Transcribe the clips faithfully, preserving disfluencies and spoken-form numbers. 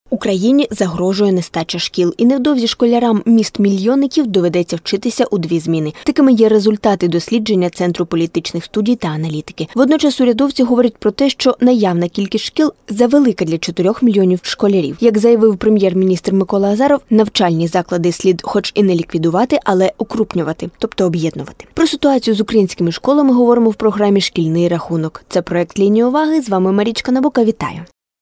Україні загрожує нестача шкіл, і невдовзі школярам міст-мільйонників доведеться вчитися у дві зміни. Такими є результати дослідження Центру політичних студій та аналітики. Водночас урядовці говорять про те, що наявна кількість шкіл завелика для чотирьох мільйонів школярів. Як заявив прем'єр-міністр Микола Азаров, навчальні заклади слід хоч і не ліквідувати, але укрупнювати, тобто об'єднувати. Про ситуацію з українськими школами говоримо в програмі «Шкільний рахунок». Це проект «Лінія уваги». З вами Марічка Набока. Вітаю.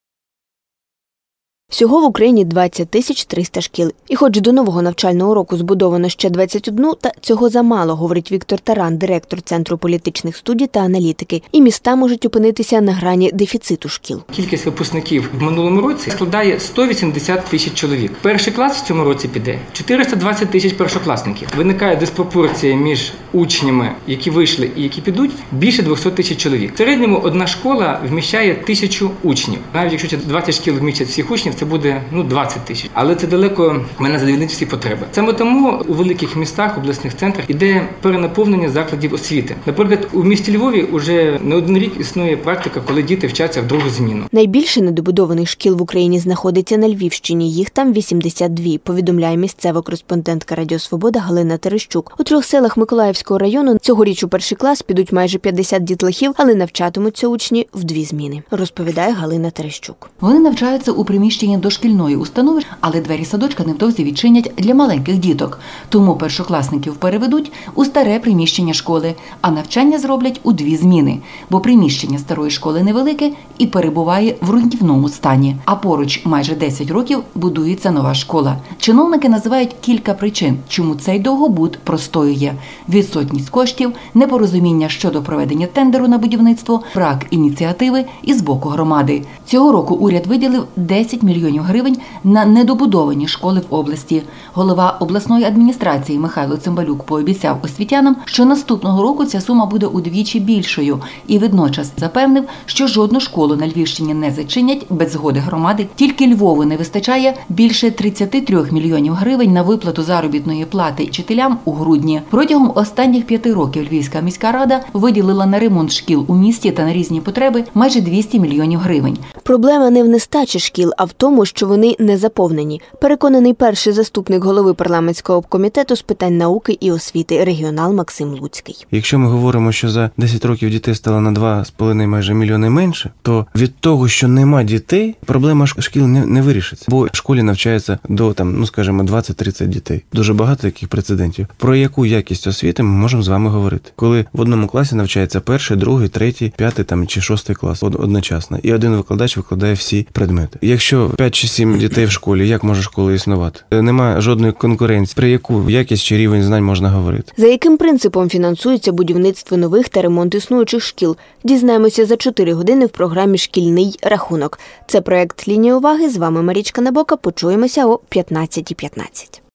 Всього в Україні двадцять тисяч триста шкіл. І хоч до нового навчального року збудовано ще двадцять одну, та цього замало, говорить Віктор Таран, директор Центру політичних студій та аналітики. І міста можуть опинитися на грані дефіциту шкіл. Кількість випускників в минулому році складає сто вісімдесят тисяч чоловік. Перший клас в цьому році піде чотириста двадцять тисяч першокласників. Виникає диспропорція між учнями, які вийшли і які підуть, більше двісті тисяч чоловік. В середньому одна школа вміщає тисячу учнів. Навіть якщо двадцять шкіл вмістять всіх учнів, це буде ну, двадцять тисяч. Але це далеко не задовольнить всі потреби. Саме тому у великих містах, обласних центрах іде перенаповнення закладів освіти. Наприклад, у місті Львові вже не один рік існує практика, коли діти вчаться в другу зміну. Найбільше недобудованих шкіл в Україні знаходиться на Львівщині. Їх там вісімдесят дві, повідомляє місцева кореспондентка Радіо Свобода Галина Терещук. У трьох селах Миколаївського району цьогоріч у перший клас підуть майже п'ятдесят дітлахів, але навчатимуться учні в дві зміни, розповідає Галина Терещук. Вони навчаються у приміщенні дошкільної установи, але двері садочка невдовзі відчинять для маленьких діток. Тому першокласників переведуть у старе приміщення школи, а навчання зроблять у дві зміни, бо приміщення старої школи невелике і перебуває в руйнівному стані. А поруч майже десять років будується нова школа. Чиновники називають кілька причин, чому цей довгобуд простоює. Відсутність коштів, непорозуміння щодо проведення тендеру на будівництво, брак ініціативи і з боку громади. Цього року уряд виділив десять мільйонів гривень на недобудовані школи в області. Голова обласної адміністрації Михайло Цимбалюк пообіцяв освітянам, що наступного року ця сума буде удвічі більшою і водночас запевнив, що жодну школу на Львівщині не зачинять без згоди громади. Тільки Львову не вистачає більше тридцять три мільйонів гривень на виплату заробітної плати вчителям у грудні. Протягом останніх п'яти років Львівська міська рада виділила на ремонт шкіл у місті та на різні потреби майже двісті мільйонів гривень. Проблема не в нестачі шкіл, а в тому, що вони не заповнені. Переконаний перший заступник голови парламентського обкомітету з питань науки і освіти, регіонал Максим Луцький. Якщо ми говоримо, що за десять років дітей стало на два з половиною майже мільйони менше, то від того, що нема дітей, проблема шкіл не, не вирішиться. Бо в школі навчається до, там, ну, скажімо, двадцять-тридцять дітей. Дуже багато таких прецедентів. Про яку якість освіти ми можемо з вами говорити? Коли в одному класі навчається перший, другий, третій, п'ятий там, чи шостий клас одночасно. І один викладач викладає всі предмети. Якщо п'ять чи сім дітей в школі, як може школа існувати? Нема жодної конкуренції. Про яку якість чи рівень знань можна говорити? За яким принципом фінансується будівництво нових та ремонт існуючих шкіл? Дізнаємося за чотири години в програмі «Шкільний рахунок». Це проект «Лінія уваги». З вами Марічка Набока. Почуємося о п'ятнадцятій п'ятнадцять.